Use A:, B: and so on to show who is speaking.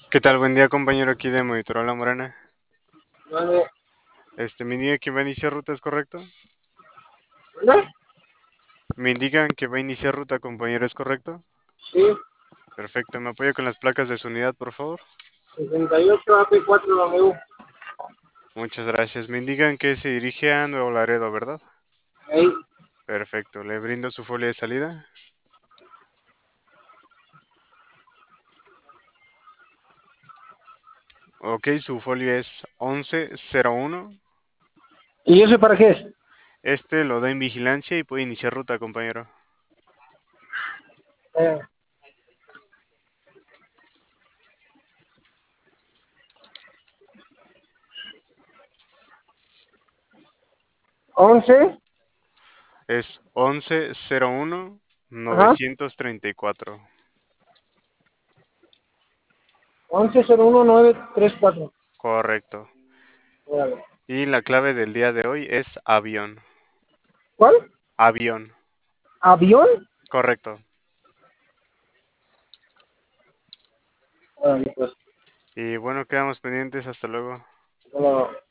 A: ¿Qué tal? Buen día, compañero, aquí de Motorola Morena.
B: Vale.
A: Me indican que va a iniciar ruta, ¿es correcto?
B: ¿Verdad?
A: Me indican que va a iniciar ruta, compañero, ¿es correcto?
B: Sí,
A: Perfecto, ¿me apoya con las placas de su unidad, por favor?
B: 68 AP4W.
A: Muchas gracias. Me indican que se dirige a Nuevo Laredo, ¿verdad?
B: Ahí,
A: Perfecto, le brindo su folio de salida. Ok, su folio es 1101.
B: ¿y eso para qué es?
A: Este lo da en vigilancia y puede iniciar ruta, compañero.
B: Eh, 11,
A: Es 1101
B: ajá,
A: 934.
B: 1101-934.
A: Correcto.
B: Órale.
A: Y la clave del día de hoy es avión.
B: ¿Cuál?
A: Avión.
B: ¿Avión?
A: Correcto.
B: Órale, pues.
A: Y bueno, quedamos pendientes. Hasta luego.
B: Bueno,